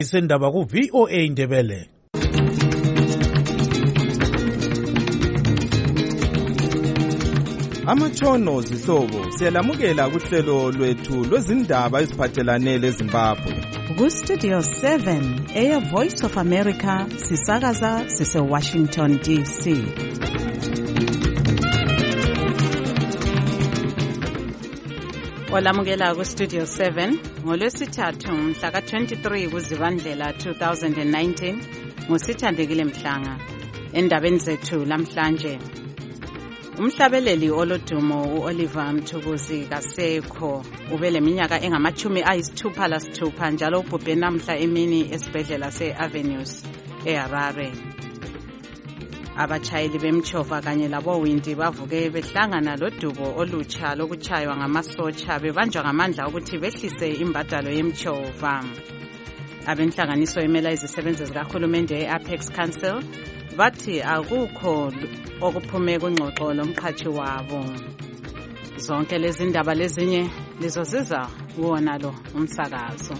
Isendaba ku VOA Indebele. Amatshono zihlobo siyalamukela kuhlelo lwethu lwezindaba eziphathelane leZimbabwe. Ku-Studio 7 Air Voice of America sisakaza sise-Washington DC. Olamukela ku-Studio 7 ngolwesithathu mhla ka-23 kuZibandlela 2019 ngusithandekile Mhlanga. Endabeni zethu lamhlanje, umhlabeleli olodumo u-Oliver Mtukudzi kasekho ubeleminyaka engama-66 njalo ubhubhe namhla emini esibhedlela se-Avenues eHarare. Abatshayeli bemtshova kanye labowindi bavuke behlangana lodubo olutsha lokutshaywa ngamasotsha bebanjwa ngamandla ukuthi behlise imbadalo yemtshova. Abenhlanganiso emela izisebenzi zikahulumende e-Apex Council bathi akukho okuphume kungxoxo lomqhatshi wabo. Zonke lezi ndaba lezinye lizoziza kuwona lo umsakazo.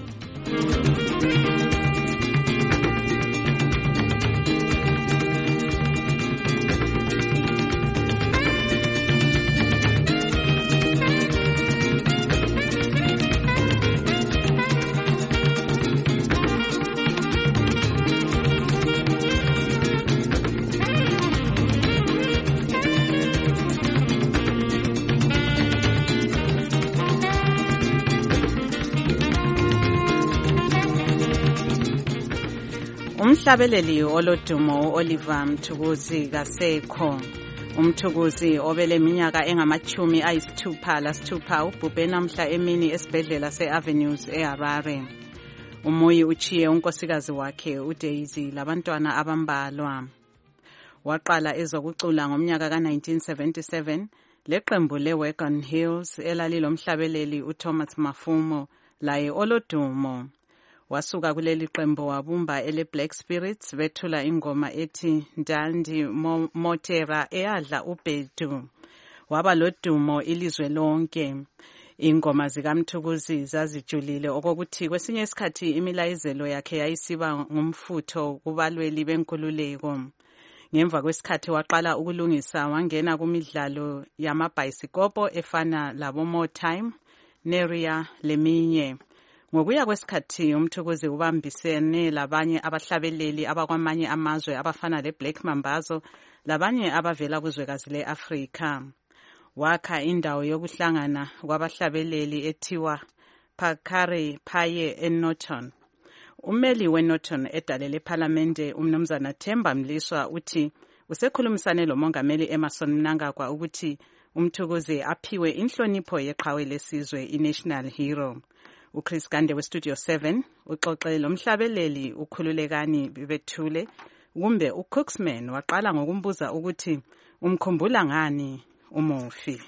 Umhlabeleli olodumo u-Oliver Mtukudzi kasekho. UMtukudzi obeleminyaka engama-66 ubhubhe namhla emini esibhedlela se-Avenues eHarare. Umuyi uchiye unkosikazi wakhe uDaisy labantwana abambalwa. Waqala ezokucula ngomnyaka ka-1977 leqembu leWagon Hills elalilomhlabeleli uThomas Mafumo laye olodumo. Wasuka kuleli qembu wabumba ele-Black Spirits bethula ingoma ethi Ndandi Motera eyadla uBhedu. Waba lodumo ilizwe lonke. Ingoma zikaMtukudzi zazijulile okokuthi kwesinye isikhathi imilayezelo yakhe yayisiba ngumfutho kubalweli benkululeko. Ngemva kwesikhathi waqala ukulungisa wangena kumidlalo yamabhayisikopo efana labo More Time, Neria leminye. Ngokuya kwesikhathi uMtukudzi ubambisene labanye abahlabeleli abakwamanye amazwe abafana leBlack Mambazo labanye abavela kuzwekazi le-Afrika. Wakha indawo yokuhlangana kwabahlabeleli ethiwa Phakare Phaye eNorton. Ummeli weNorton edalele ePhalamende umnumzana Themba Mliswa uthi usekhulumisane lomongameli Emmerson Mnangagwa ukuthi uMtukudzi aphiwe inhlonipho yeqhawe lesizwe i-National Hero. uChris Gande weStudio 7 uxoxe lomhlabeleli ukhululekani Bethule kumbe uCooksman waqala ngokumbuza ukuthi umkhumbula ngani umufi.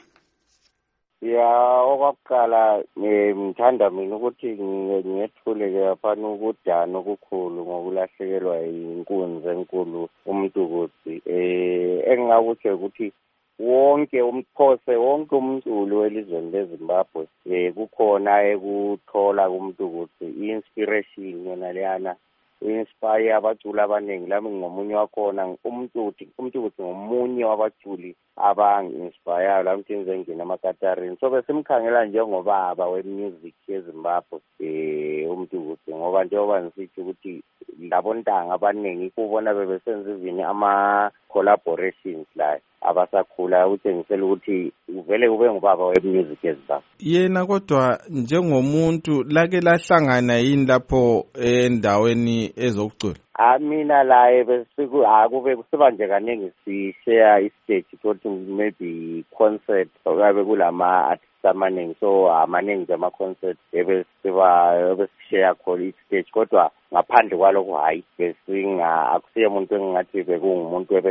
Okokuqala ngithanda mina ukuthi ngiyethuleke afana ukudana okukhulu ngokulahlekelwa inkunzi enkulu uMtukudzi. Engingakutsho ukuthi wonke umphose wonke umculo welizweni leZimbabwe kukhona ekuthola kuMtukudzi i-inspiration yona leyana inspire abaculi abaningi. Lami ngomunye wakhona uMtukudzi ngomunye wabaculi abangi-inspire lami ngize ngina emakatarini. So besimkhangela njengobaba we-music yeZimbabwe uMtukudzi ngoba njengoba ngisithi ukuthi labo ntanga abaningi kubona bebesenza izini ama-collaborations la abasakhula utshengisela ukuthi uvele ube ngubaba we-music yeZimbabwe. Yena kodwa njengomuntu lake lahlangana yini lapho endaweni ezokucula? Mina laye akube kusiba nje kaningi si-share istage ukuthi maybe concert okabe kulama-artists amaningi so amaningi nje ama-concert ebesishare khona istage kodwa ngaphandle kwalokho hayi akusiye umuntu engingathi bekungumuntu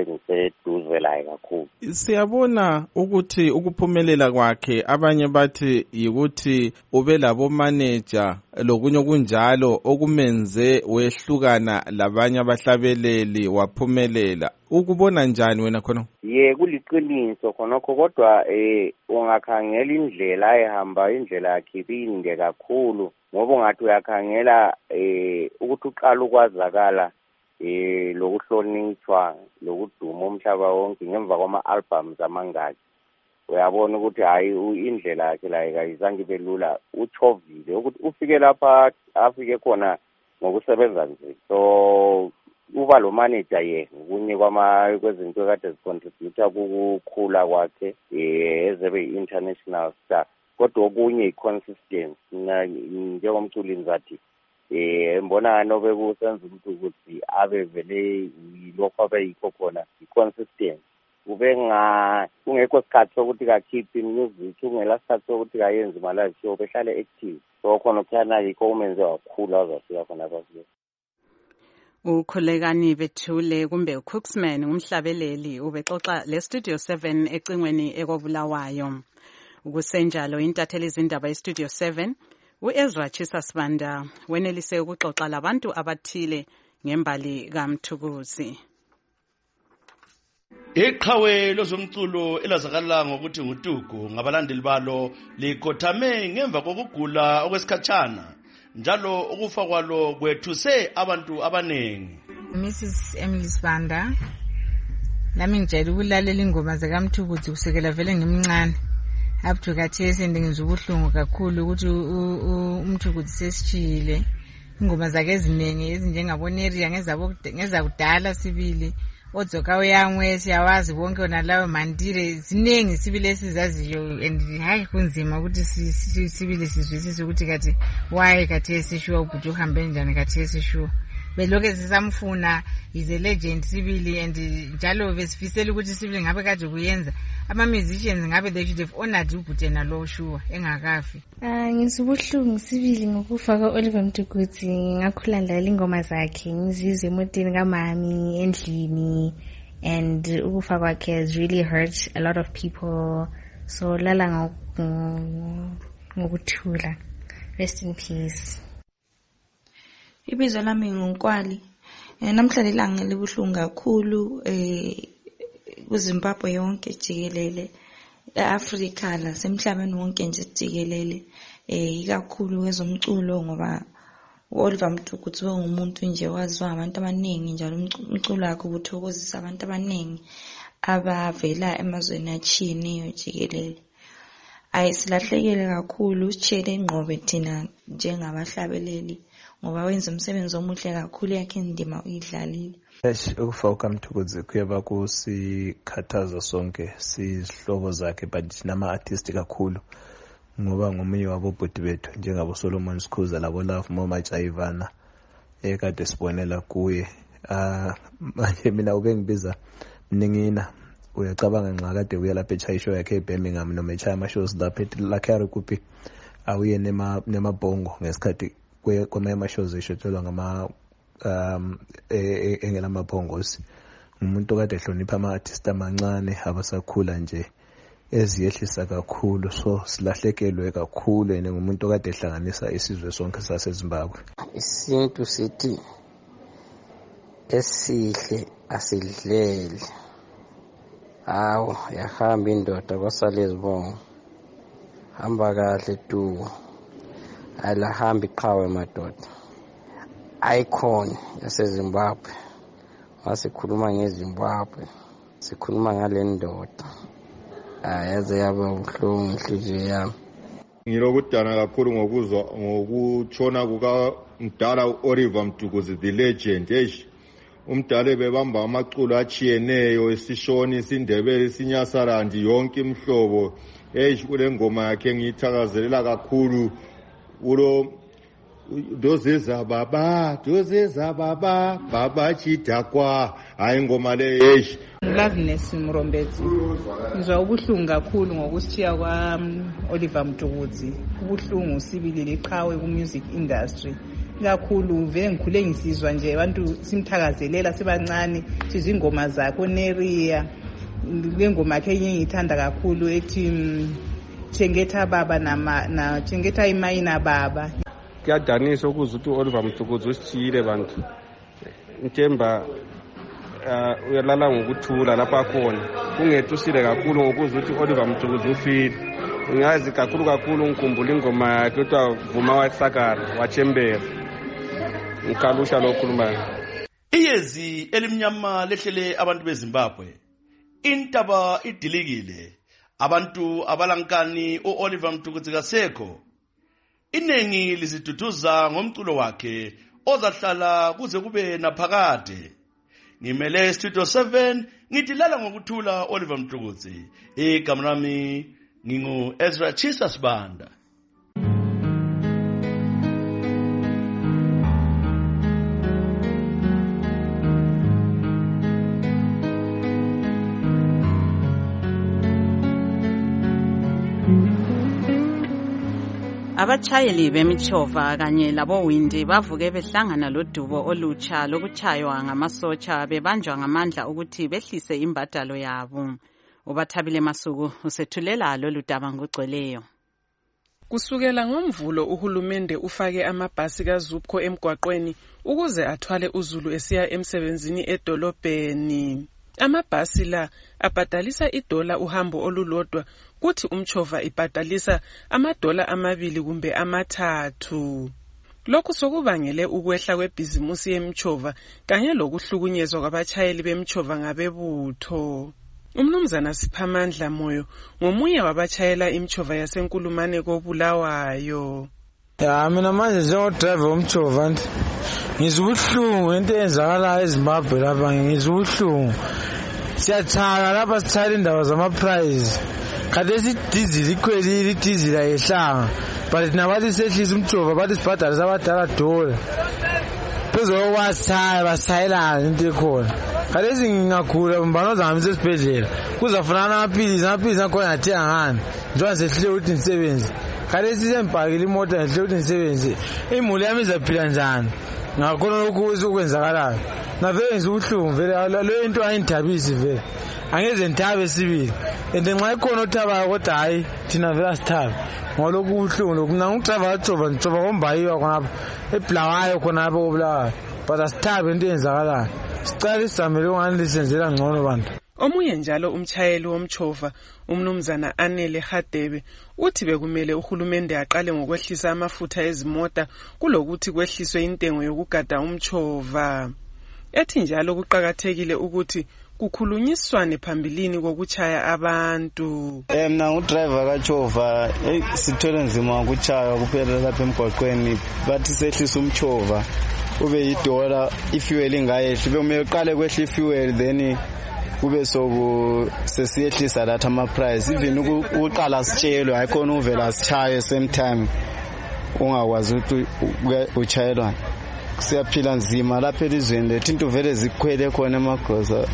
ngiseduze laye kakhulu. Siyabona ukuthi ukuphumelela kwakhe abanye bathi yikuthi ube labo manager lokunye kunjalo okumenze wehlukana labanye abahlabeleli waphumelela. Ukubona njani wena khona? Kuliqiniso khonokho kodwa ungakhangela indlela ayihamba indlela yakhe inde kakhulu ngoba ungathi uyakhangela ukuthi uqala ukwazakala lokuhlonishwa lokuduma umhlaba wonke ngemva kwama-albums amangaki. Uyabona ukuthi hayi indlela yakhe la ayizange ibe lula, uchovile ukuthi ufike lapha afike khona ngokusebenza nje. So uba lo manager kunye kwezinto kade zicontributor kukhula kwakhe ezebe international star, kodwa okunye i-consistency. Njengomculi ngizathi mbona nobe kusenza umuntu ukuthi abe vele lokho abe yikho khona i-consistency. Kungekho sikhathi sokuthi kakhiphe music, kungela sikhathi sokuthi kayenze ama-live show, behlale active. So khona kuthana yikho umenze wakhula wazafika khona bafike. Ukhulekani Bethule kumbe uCooksman umhlabeleli ubexoxa le Studio 7 ecingweni ekobulawayo. Ukusenjalo intatheli izindaba eStudio 7 uEzra Chisa Sibanda wenelise ukuxoxa labantu abathile ngembali kaMthukuzi. Iqhawe lozomculo elazakala ngokuthi nguTugu ngabalandeli balo likhothame ngemva kokugula okwesikhatshana njalo ukufa kwalo kwethuse abantu abanengi. Mrs. Emily Sibanda nami ngijayele ukulalela ingoma zakaMthukuzi kusukela vele ngimncane up to khathesi ngizwa ubuhlungu kakhulu ukuthi uMthukuzi sesishile. Ingoma zakhe eziningi ezinjengaboneriya ngezakudala sibili odzoka uyangwe siyawazi bonke onalawo mandire ziningi sibili esizaziyo and hayi kunzima ukuthi sibili sizwisise ukuthi kathi why khathesi shuwa ubhuti uhambe njani khathesi shuwa beloke sisamfuna is a legend sibili and njalo besifisela ukuthi sibili ngabe kade kuyenza ama-musicians ngabe they should have honored ubhuti nalo shuwa engakafi. Ngisubuhlungu sibili ngokufa kwa-Oliver Mtukudzi. Ngakhula ndlalela ingoma zakhe ngizizwe emotini kamami endlini, and ukufa kwakhe has really hurt a lot of people. So lala ngokuthula. Rest in peace. Ibizo lami nguNkwali. Namhlanje ilanga libuhlungu kakhulu kuZimbabwe yonke jikelele, eAfrika nasemhlabeni wonke nje jikelele, ikakhulu kwezomculo ngoba uOliver Mtukudzi ngumuntu nje waziwa abantu abaningi njalo umculo wakhe ubuthokozisa abantu abaningi abavela emazweni atshiyeneyo jikelele. Silahlekele kakhulu, sitshele ingqobe thina njengabahlabeleli ngoba wenza umsebenzi omuhle kakhulu, yakhe indima uyidlalile. Ukufa kukaMtukudzi kuyaba kusikhathaza sonke sihlobo zakhe, but nama-artist kakhulu ngoba ngomunye wabobhuti bethu njengabo Solomon Skhuza labo Love Momajayivana ekade sibonela kuye. Manje mina ubengibiza mningina, uyacabanga nxa kade uya lapha echaya ishow yakhe eBirmingham noma echaya ama-shows lapha eLakhari kuphi awuye nemabhongo ngesikhathi kwamanye ama-shows eshotshelwa ngama engelamabhongosi. Umuntu kade ehlonipha ama-artist amancane abasakhula nje eziyehlisa kakhulu, so silahlekelwe kakhulu ene ngumuntu kade ehlanganisa isizwe sonke saseZimbabwe. Isintu sithi esihle asidlele. Yahamba indoda kwasala izibongo, hamba kahle tu, alahamba iqhawe madoda. Icon yaseZimbabwe, masikhuluma ngeZimbabwe sikhuluma ngale ndoda, yaze yaba ubuhlungu inhliziyo yami. Ngilokudana kakhulu ngokuzwa ngokutshona kukamdala uOliver Mtukudzi the legend. Umdala bebamba amaculo achiyeneyo, isishoni, isindebele, isinyasarandi, yonke imhlobo. Kule ngoma yakhe ngiyithakazelela kakhulu. Ulo dozeza baba baba chidakwa, hayi ngoma le Loveness Mrombezi. Ngizwa ubuhlungu kakhulu ngokushiya kwa Oliver Mtukudzi. Ubuhlungu sibili leqhawe ku music industry kakhulu vele ngikhule ngisizwa nje abantu simthakazelela sibancane sizwe ingoma zakhe uNeria lengoma yakhe enye ngithanda kakhulu ethi Chengeta baba na chengeta imayina baba. Kuyadanisa ukuzwa ukuthi Oliver Mtukudzi usitshiyile bantu Nthemba uyalala ngokuthula lapha khona kungethushile kakhulu ngokuzwa ukuthi Oliver Mtukudzi ufile ngazi kakhulu ngikhumbula ingoma yakhe ethiwa Vuma waSakara waChembera ngikalusha lokhulumayo. Iyezi elimnyama lehlele abantu beZimbabwe intaba idilikile abantu abalankani uOliver Mtukudzi kasekho inengi liziduduza ngomculo wakhe ozahlala kuze kube naphakade. Ngimele Studio 7 ngidilala ngokuthula Oliver Mtukudzi igama lami ngingu Ezra Chisa Sibanda. Abatshayeli bemithova kanye labowindi bavuke behlangana lodubo olutsha lokuchaywa ngamasotsha bebanjwa ngamandla ukuthi behlise imbadalo yabo. Ubathabile Masuku usethulela lolu daba ngogcweleyo. Kusukela ngoMvulo uhulumende ufake amabhasi kaZupco emgwaqweni ukuze athwale uZulu esiya emsebenzini edolobheni. Amabhasi la abhadalisa $1 uhambo olulodwa kuthi umchova ibhadalisa $2 kumbe $3. Lokhu sokubangele ukwehla kwebhizimusi yemchova kanye lokuhlukunyezwa kwabachayeli bemchova ngabebutho. Umnumzana Siphamandla Moyo ngomunye wabachayela imchova yasenkulumane koBulawayo. Mina manje njengodriver womchova ngizubuhlungu into eyenzakala eZimbabwe lapha ngizubuhlungu. Siyathaka lapha sithayela indaba zama-prize. Khathesi idizili ikhwelile idizili ayehlanga. But thina bathi sehlisa umchova bathi sibhadalisa abadala $1. Phezu kokwasithaya basithayelana into ekhona. Khathesi ngingagula mbana ozahambisa esibhedlela. Kuzafunana amaphilisi akhona athenga ngani. Njengoba sehlile ukuthi nisebenze. Khathesi sengibhakile imoto ngihle ukuthi nisebenze. Imuli yami izaphila njani? Ngakhona lokhu okwenzakalayo. Navele ngizubuhlungu vele leyo into ayindabisi vele. Angeze ngithabe sibili. Ende nxa ikhona othabayo kodwa hayi thina vele asithabe. Ngolokhu ubuhlungu lokhu mina ngidriver kaJova ngijova ngombayiwa khonapha eBulawayo khonapha koBulawayo. But asithabe into eyenzakalayo. Sicela isizamele ungani lisenzela ngcono bantu. Omunye njalo umchayeli womchova umnumzana Anele Hadebe uthi bekumele uhulumende aqale ngokwehlisa amafutha ezimota kulokuthi kwehliswe intengo yokugada umchova. Ethi njalo kuqhakathekile ukuthi kukhulunyiswane phambilini kokuchaya abantu. Mina ngudriver kaChova sithole nzima ukuchaya kuphela lapha emgwaqweni bathi sehlisa umchova ube $1 ifuel ingayehli bekumele uqale kwehla ifuel then kube sesiyehlisa datha ama price even ukuqala sitshelwe ayikhona uvela sichaye same time ungakwazi ukuthi uchayelwa. Siyaphila nzima lapha elizweni lethu into vele zikhwele khona emagrosa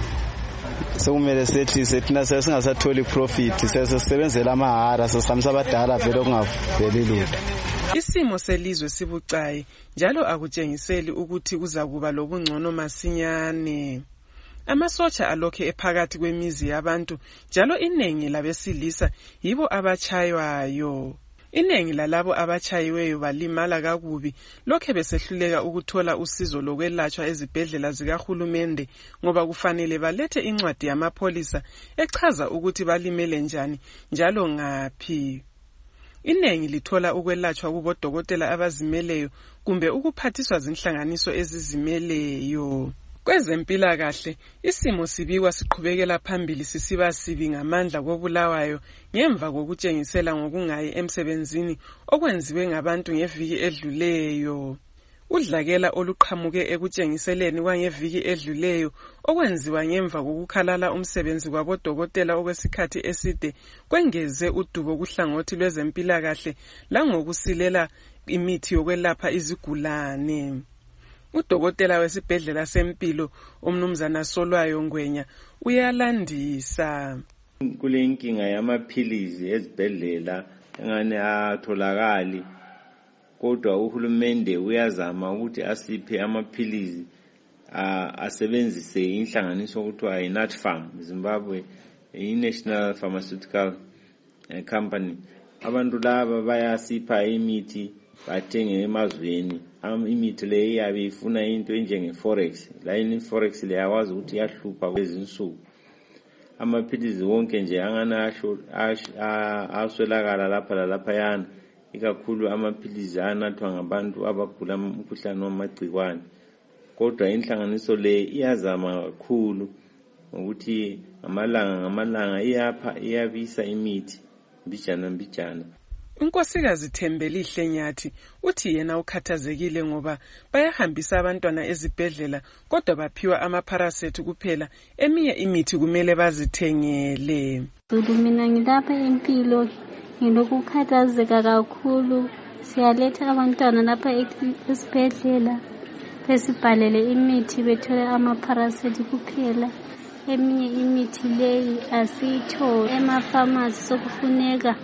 sekumele sehlise thina singasatholi profit sesebenzela amahara sesamisa abadala vele kungaveli lutho. Isimo selizwe sibucayi njalo akutshengiseli ukuthi kuzakuba lobungcono masinyane. Amasotsha alokhe ephakathi kwemizi yabantu njalo inengi labesilisa yibo abachaywayo. Inengi lalabo abachayiweyo balimala kakubi lokhe besehluleka ukuthola usizo lokwelatshwa ezibhedlela zikahulumende ngoba kufanele balethe incwadi yamapholisa echaza ukuthi balimele njani njalo ngaphi. Inengi lithola ukwelatshwa kubodokotela abazimeleyo kumbe ukuphathiswa zinhlanganiso ezizimeleyo. Kwezempilakahle isimo sibikwa siqhubekela phambili sisiba sibi ngamandla koBulawayo ngemva kokutshengisela ngokungayi emsebenzini okwenziwe ngabantu ngeviki edluleyo. Udlakela oluqhamuke ekutshengiseleni kwangeviki edluleyo okwenziwa ngemva kokukhalala umsebenzi kwabodokotela okwesikhathi eside kwengeze udubo kuhlangothi lwezempilakahle langokusilela imithi yokwelapha izigulane. Udokotela wesibhedlela sempilo umnumzana Solwayo Ngwenya uyalandisa. Kule inkinga yamaphilizi ezibhedlela engane atholakali kodwa uhulumende uyazama ukuthi asiphe amaphilizi asebenzise inhlanganiso okuthiwa yi-NatFarm Zimbabwe, i-National Pharmaceutical Company. Abantu laba bayasipha imithi bathenge emazweni. Imithi le iyabe ifuna into enjenge-forex. La forex le yawazi ukuthi iyahlupha kwezinsuku. Amaphilizi wonke nje angana aswelakala lapha lalaphayana, ikakhulu amaphilizi anathwa ngabantu abagula umkhuhlane wamagciwane. Kodwa inhlanganiso le iyazama kakhulu ukuthi ngamalanga iyabisa imithi mbijana. Unkosikazi Thembelihle Nyathi uthi yena ukhathazekile ngoba bayahambisa abantwana ezibhedlela kodwa baphiwa amapharasethi kuphela, eminye imithi kumele bazithengele. Mina ngilapha empilo ngilokukhathazeka kakhulu. Siyaletha abantwana lapha esibhedlela besibhalele imithi bethole amapharasethi kuphela, eminye imithi leyi asiyitholi. Emafamasi sokufuneka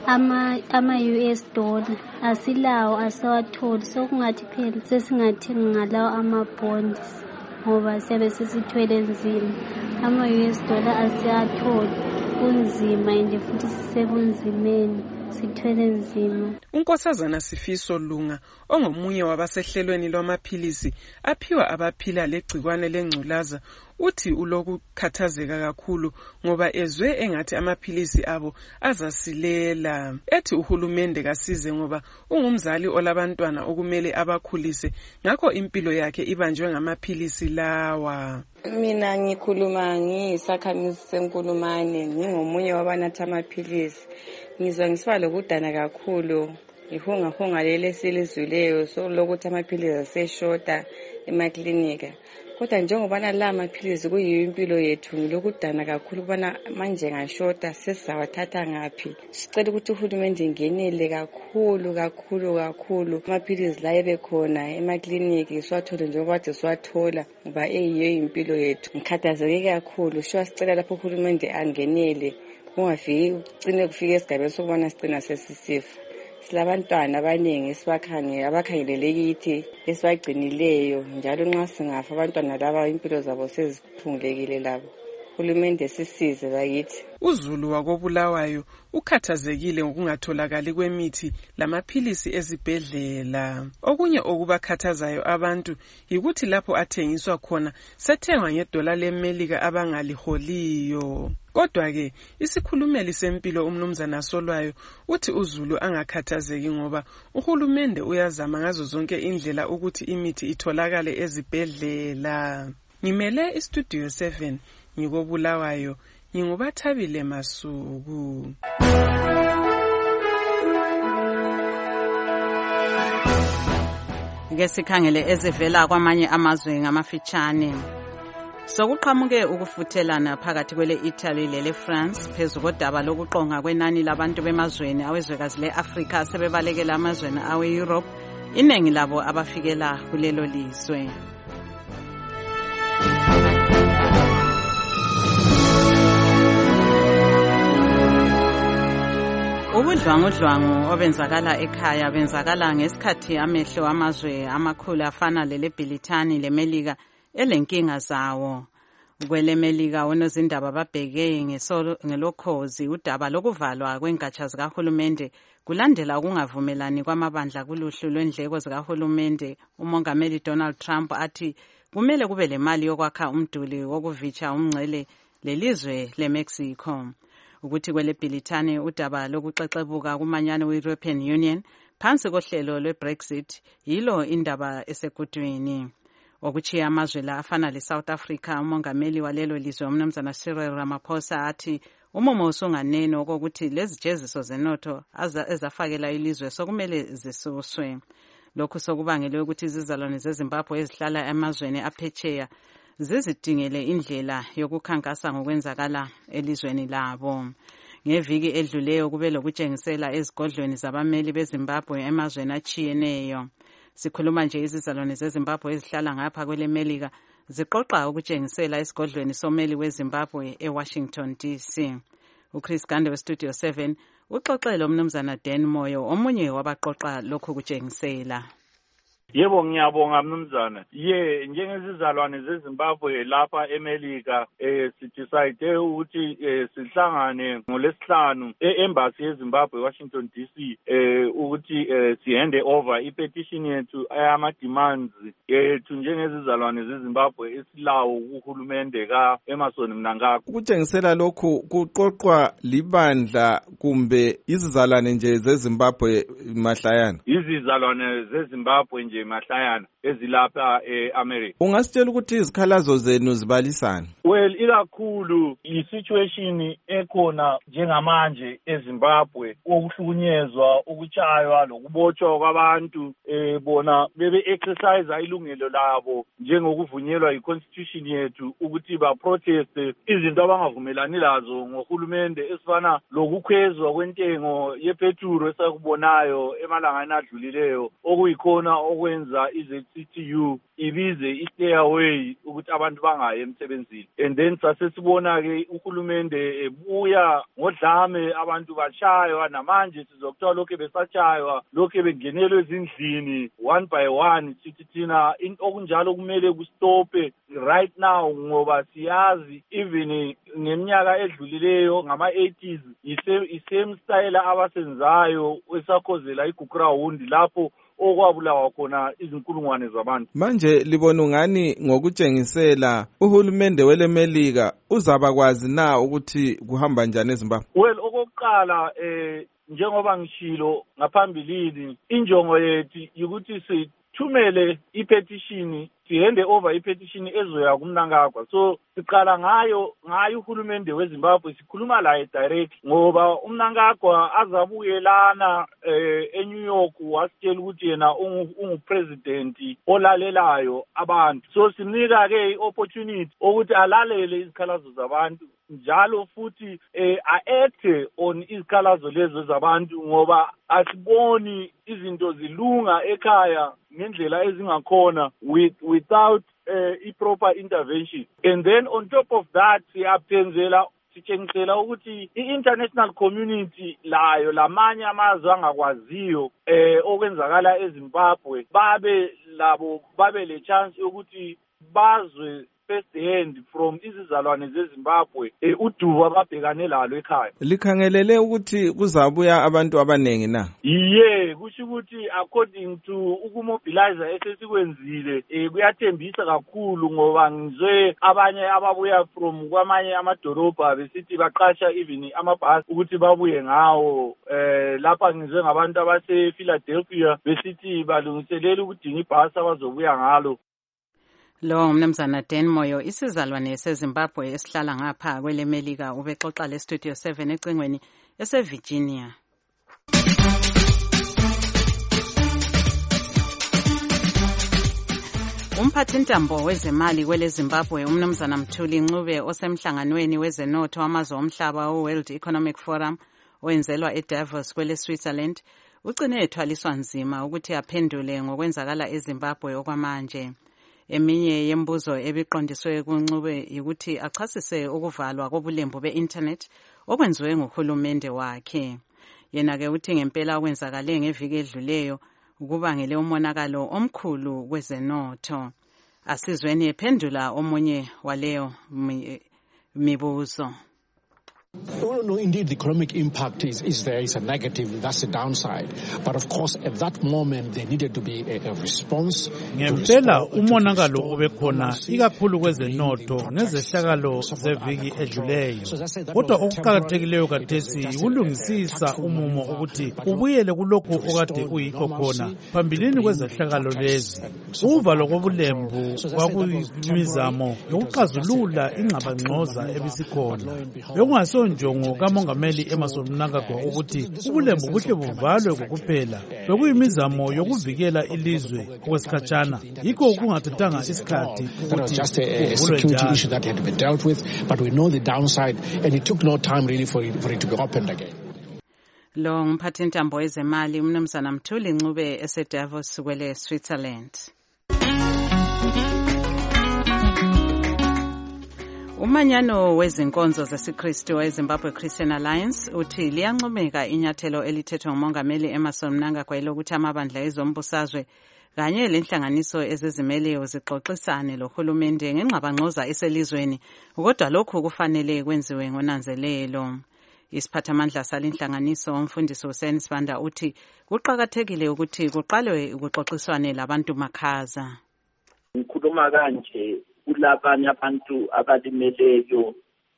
ama-US dollar, asilawo asawatholi. Sokungathi phela sesingathengi ngalawo ama-bonds ngoba siyabe sesithwele nzima. Ama-US dollar asiyatholi, kunzima nje futhi sisebunzimeni, sithwele nzima. Unkosazana Sifiso Lunga ongomunye wabasehlelweni lwamaphilisi aphiwa abaphila legcikwane lengculaza uthi ulokukhathazeka kakhulu ngoba ezwe engathi amaphilisi abo azasilela. Ethi uhulumende kasize ngoba ungumzali olabantwana okumele abakhulise, ngakho impilo yakhe ibanjwe ngamaphilisi lawa. Mina ngikhuluma ngiyisakhamizi seNkulumane, ngingomunye wabanatha amaphilisi. Ngizwa ngisiba lokudana kakhulu, ngihungahunga leli silizwileyo sokulokuthi amaphilisi aseshota emaklinika. Kodwa njengobana la maphilisi kuyiyo impilo yethu, ngilokudana kakhulu kubana manje ngashota sesizawathatha ngaphi. Sicela ukuthi uhulumende ingenele kakhulu. Amaphilisi la ebekhona emakliniki siwathole njengoba kade siwathola ngoba eyiyo impilo yethu. Ngikhathazeke kakhulu. Sicela lapho uhulumende angenele, kungafiki ugcine kufika esigabeni sokubana sigcina sesisifa. Silabantwana abaningi abakhangelele kithi esibagcinileyo, njalo nxa singafa abantwana laba impilo zabo seziphungulekile labo. Uhulumende sisize bakithi. uZulu wakobulawayo ukhathazekile ngokungatholakali kwemithi lamaphilisi ezibhedlela. Okunye okubakhathazayo abantu yikuthi lapho athengiswa khona sethengwa ngedola leMelika abangaliholiyo. Kodwa ke isikhulumeli sempilo umnumzana Solwayo uthi uZulu angakhathazeki ngoba uhulumende uyazama ngazo zonke indlela ukuthi imithi itholakale ezibhedlela. Ngimele istudio 7 ngikobulawayo, ngingubathabile Masuku. Ngesikhangele ezivela kwamanye amazwe ngamafitshane. Sokuqhamuke ukufuthelana phakathi kwele Italy lele France phezu kodaba lokuqonga kwenani labantu bemazweni awezwekazi le-Afrika sebebalekela amazweni awe-Europe, iningi labo abafikela kulelo lizwe. Ubudlwangudlwangu obenzakala ekhaya benzakala ngesikhathi amehlo amazwe amakhulu afana leleBhilithani leMelika elenkinga zawo. KweleMelika onozindaba babheke ngelokhozi udaba lokuvalwa kwengatsha zikahulumende kulandela ukungavumelani kwamabandla kuluhlu lwendleko zikahulumende. Umongameli Donald Trump athi kumele kube lemali yokwakha umduli wokuvitsha umngcele lelizwe leMexico. Ukuthi kweleBhilithani udaba lokuxexebuka kumanyano we-European Union phansi kohlelo lwe-Brexit yilo indaba esegudwini. Okuchiya amazwe la afana le-South Africa, umongameli walelo lizwe umnumzana Cyril Ramaphosa athi umumo usunganene okokuthi lezi jeziso zenotho ezafakela ilizwe sokumele zisuswe. Lokhu sokubangele ukuthi izizalwane zeZimbabwe ezihlala emazweni aphetsheya zizidingele indlela yokukhankasa ngokwenzakala elizweni labo. Ngeviki edluleyo kube lokutshengisela ezigodlweni zabameli beZimbabwe emazweni achiyeneyo. Sikhuluma nje izizalwane zeZimbabwe ezihlala ngapha kweleMelika ziqoqa ukutshengisela esigodlweni someli weZimbabwe eWashington DC. uChris Gande weStudio 7 uxoxele umnumzana Dan Moyo omunye wabaqoqa lokhu kutshengisela. Yebo ngiyabonga mnumzana. Njengezizalwane zeZimbabwe lapha eMelika sidecide ukuthi sihlangane ngolesihlanu e-embassy yeZimbabwe Washington DC ukuthi sihande over ipetition yethu ama demands yethu njengezizalwane zeZimbabwe esilawo kuhulumende kaEmmerson Mnangagwa. Ukutshengisela lokhu kuqoqwa libandla kumbe izizalwane nje zeZimbabwe mahlayana? Izizalwane zeZimbabwe nje mahlayana ezilapha eAmerica. Ungasitshela ukuthi izikhalazo zenu zibalisana? Well, ikakhulu i-situation ekhona njengamanje eZimbabwe ukuhlukunyezwa, ukuchaywa lokubotshwa kwabantu bona bebe exercise ilungelo labo njengokuvunyelwa i-constitution yethu ukuthi ba protest izinto abangavumelani lazo ngohulumende esifana lokukhwezwa kwentengo yepetrol esakubonayo emalangeni adlulileyo okuyikhona okwenza iZCTU ibize i-stayaway ukuthi abantu bangayi emsebenzini. And then sasesibona ke uhulumende ebuya ngodlame abantu bashaywa namanje sizokuthola lokho besatshaywa lokho bengenelwe ezindlini one by one sithi thina okunjalo kumele kustope right now ngoba siyazi even ngeminyaka edlulileyo ngama-80s i-same style abasenzayo esakhozela igugrawundi lapho okwabulawa khona izinkulungwane zabantu. Manje libona ngani ngokutshengisela uhulumende weleMelika uzabakwazi na ukuthi kuhamba njani eZimbabwe? Well, okokuqala njengoba ngishilo ngaphambilini injongo yethu ukuthi sithumele ipetition sihande over ipetition ezoya kuMnangagwa. So siqala ngayo uhulumende weZimbabwe sikhuluma laye direct ngoba uMnangagwa azabuyelana eNew York wasitshela ukuthi yena ungupresident olalelayo abantu. So sinika ke opportunity ukuthi alalele izikhalazo zabantu njalo futhi a-act on izikhalazo lezo zabantu ngoba asiboni izinto zilunga ekhaya ngendlela ezingakhona without i-proper intervention. And then on top of that sitshengisela ukuthi i-international community layo lamanye amazwe angakwaziyo okwenzakala eZimbabwe babe le chance yokuthi bazwe first hand from izizalwane zeZimbabwe udubo ababhekane lalo ekhaya. Likhangelele ukuthi kuzabuya abantu abanengi na? Kusho ukuthi according to ukumobilize esesikwenzile kuyathembisa kakhulu ngoba ngizwe abanye ababuya from kwamanye amadolobha besithi baqasha even amabhasi ukuthi babuye ngawo. Lapha ngizwe ngabantu abase Philadelphia besithi balungiselela ukudinga ibhasi abazobuya ngalo. Lo mnumzana Dan Moyo isizalwane seZimbabwe esihlala ngapha kweleMelika ubexoxa leStudio 7 ecingweni eseVirginia. Umphathintambo wezemali kweleZimbabwe umnumzana Mthuli Ncube osemhlanganweni wezenotho wamazwe omhlaba weWorld Economic Forum owenzelwa eDavos kweleSwitzerland ugcine ethwaliswa nzima ukuthi aphendule ngokwenzakala eZimbabwe okwamanje. Eminye yembuzo ebiqondiswe kuNcube ukuthi achasise ukuvalwa kobulembu be-internet okwenziwe nguhulumende wakhe. Yena ke uthi ngempela okwenzakale ngeviki edluleyo ukubangele umonakalo omkhulu kwezenotho. Asizweni ephendula omunye waleyo mibuzo. No, indeed, the economic impact is there. It's a negative. That's the downside. But of course, at that moment, there needed to be a response. Ngempela umonakalo ubekhona ikakhulu kwezenotho ngezehlakalo zeviki edluleyo. Kodwa okuqakathekileyo kathesi ukulungisisa umumo ukuthi ubuyele kulokho okade kuyikho khona phambilini kwezehlakalo lezi. Uvalo kobulembu kwakuyimizamo yokuxazulula ingxabangxoza ebisikhona. Njongo kamongameli Emmerson Mnangagwa ukuthi ubulembu buhle buvalwe kokuphela bekuyimizamo yokuvikela ilizwe okwesikhatshana yikho kungathathanga isikhathi ukuthi security issue that had to be dealt with, but we know the downside and it took no time really for it to be opened again. Lo umphathintambo wezemali umnumzana Mthuli Ncube eseDavos kwele Switzerland. Umanyano wezinkonzo zesiKristu eZimbabwe Christian Alliance uthi liyancomeka inyathelo elithethwa ngumongameli Emmerson Mnangagwa lokuthi amabandla ezombusazwe kanye lenhlanganiso ezizimeleyo zixoxisane lohulumende ngengxabangxoza eselizweni, kodwa lokhu kufanele kwenziwe ngonanzelelo. Isiphathamandla salinhlanganiso umfundisi Hussein Sibanda uthi kuqakathekile ukuthi kuqalwe ukuxoxiswane labantu makhaza. Ngikhuluma kanje kulabanye abantu abalimeleyo,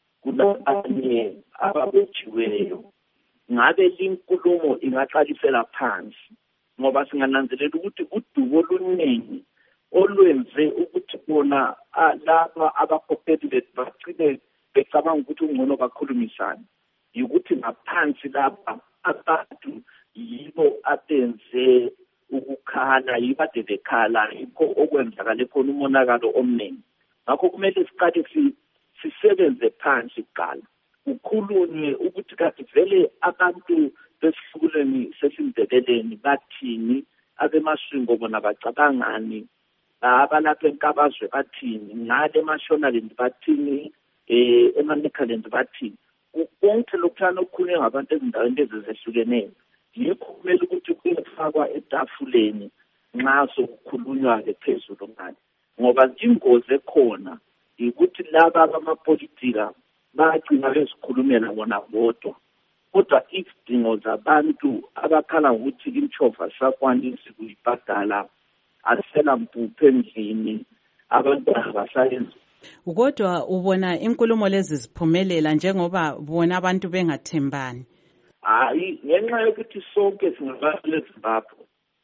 kulabanye ababotshiweyo. Ngabe linkulumo ingaqalisela phansi, ngoba singananzelela ukuthi udubo oluningi olwenze ukuthi bona laba abakhopheli bagcine becabanga ukuthi ungcono bakhulumisane, yikuthi ngaphansi lapha abantu yibo abenze ukukhala, yibo ade bekhala, yikho okwenzakale khona umonakalo omningi. Ngakho kumele siqale sisebenze phansi kuqala, ukhulunywe ukuthi kanti vele abantu besihlukulweni sesimdeleleni bathini, abemaswingo bona bacabangani, abalapha enkabazwe bathini, ngale eMashonaland bathini, eManikaland bathini. Konke lokuthana okukhulunywe ngabantu ezindaweni ezehlukeneyo yikho kumele ukuthi kuyefakwa etafuleni nxa sokukhulunywa-ke phezulu ngale, ngoba ingozi ekhona ukuthi laba abamapolitika bagcina bezikhulumela bona bodwa, kodwa izidingo zabantu abakhala ukuthi imtshova sakwanisi kuyibhadala, asela mpuphu endlini, abantu abasayenzi. Kodwa ubona inkulumo lezi ziphumelela njengoba bona abantu bengathembani? Hayi, ngenxa yokuthi sonke singabantu leZimbabwe,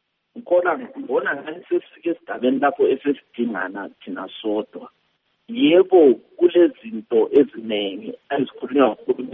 ngibona ngani sesifike esigabeni lapho esesidingana thina sodwa. Yebo, kulezinto eziningi ezikhulunywa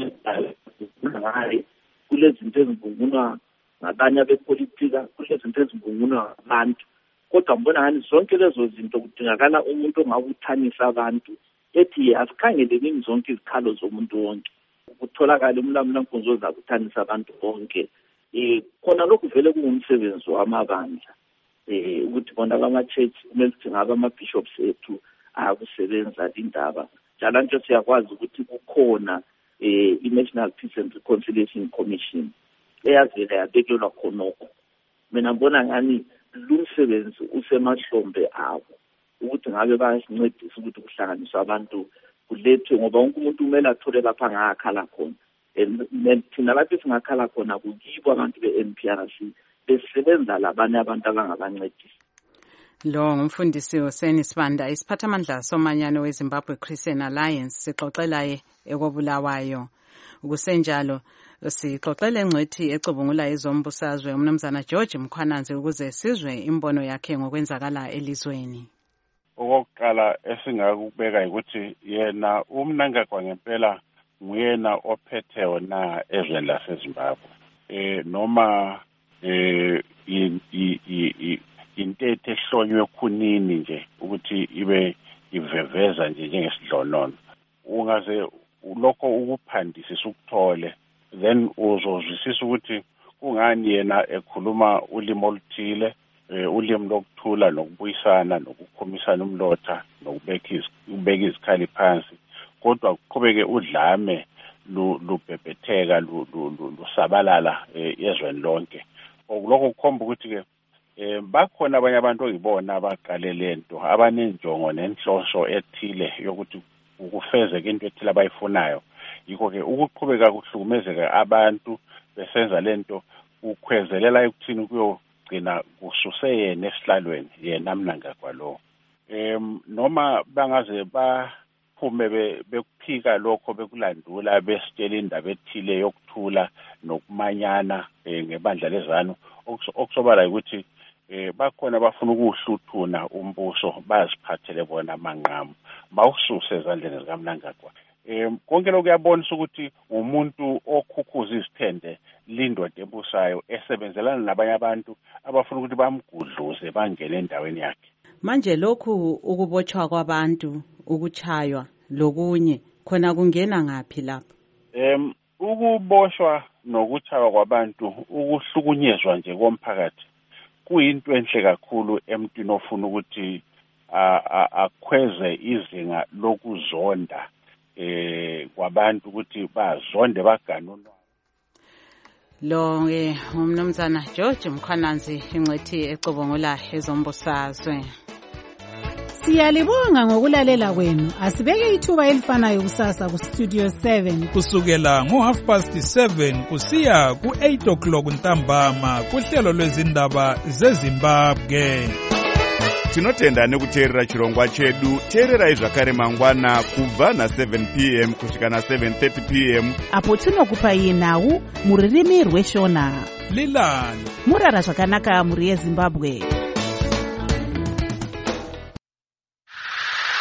nguhulumende, kulezinto ezivungunwa ngabanye abepolitika, kulezinto ezivungunwa ngabantu, kodwa ngibona ngani zonke lezo zinto kudingakala umuntu ongabuthanisa abantu ethi asikhangeleni zonke izikhalo zomuntu wonke, kutholakala umlamulankonzo zakuthanisa abantu bonke. Khona lokhu vele kungumsebenzi wamabandla, ukuthi bona bama-church kumele ukuthi ngaba ama-bishops ethu akusebenza indaba. Njalo nje siyakwazi ukuthi kukhona i-National Peace and Reconciliation Commission eyavela yabekelwa khonokho. Mina ngibona ngani lumsebenzi usemahlombe abo ukuthi ngabe bayasincedisa ukuthi kuhlanganiswe abantu kulethwe, ngoba wonke umuntu kumele athole lapha angakhala khona. Thina lapho singakhala khona kukibo abantu be-NPRC besebenza labanye abantu abangabancedisa. Lo ngumfundisi Hussein Sibanda, isiphathamandla somanyano weZimbabwe Christian Alliance, sixoxelaye ekobulawayo. Kusenjalo sixoxele engcwethi ecubungula izombusazwe umnumzana George Mkhwananzi ukuze sizwe imbono yakhe ngokwenzakala elizweni. Okokuqala esingakubeka ukuthi yena uMnangagwa ngempela nguyena ophetheyo na ezweni laseZimbabwe, noma intethe ehlonywe khunini nje ukuthi ibe iveveza nje njengesidlonono. Ungaze lokho ukuphandisisa ukuthole, then uzozwisisa ukuthi kungani yena ekhuluma ulimi oluthile, ulimi lokuthula nokubuyisana nokukhomisana umlotha nokubeka izikhali phansi, kodwa kuqhubeke udlame lubhebhetheka lusabalala ezweni lonke. Lokho kukhomba ukuthi-ke bakhona abanye abantu oyibona abaqale lento abanenjongo nenhloso ethile yokuthi ukufezeka into ethile abayifunayo. Yikho-ke ukuqhubeka kuhlukumezeka abantu besenza lento kukhwezelela ekuthini kuyogcina kususe yena esihlalweni, yena Mnangagwa lo. Noma bangaze baphume bekuphika lokho bekulandula besitshela indaba ethile yokuthula nokumanyana ngebandla lezanu, okusobala ukuthi bakhona bafuna ukuhluthuna umbuso baziphathele bona manqamu bawususe ezandleni zikaMnangagwa. Konke lokhu kuyabonisa ukuthi umuntu okhukhuza izithende lindoda ebusayo esebenzelana nabanye abantu abafuna ukuthi bamgudluze bangene endaweni yakhe. Manje lokhu ukubotshwa kwabantu, ukuchaywa lokunye khona kungena ngaphi lapho? Ukuboshwa nokuchaywa kwabantu, ukuhlukunyezwa nje komphakathi kuyinto enhle kakhulu emntwini ofuna ukuthi akhweze izinga lokuzonda kwabantu ukuthi bazonde baganulwa. Lo ke umnumzana George Mkhwananzi ingcethi ecubungula ezombusazwe. Siyalibonga ngokulalela kwenu. Asibeke ithuba elifanayo kusasa ku Studio 7 kusukela ngo7:30 kusiya ku8:00 ntambama kuhlelo lwezindaba zeZimbabwe. Tinotenda nekuteerera chirongwa chedu. Teererai zvakare mangwana kubva na7 p.m. kusvika na7:30 p.m. apo tinokupai nhau muririmi rweshona. Lilani murara zvakanaka muri yeZimbabwe.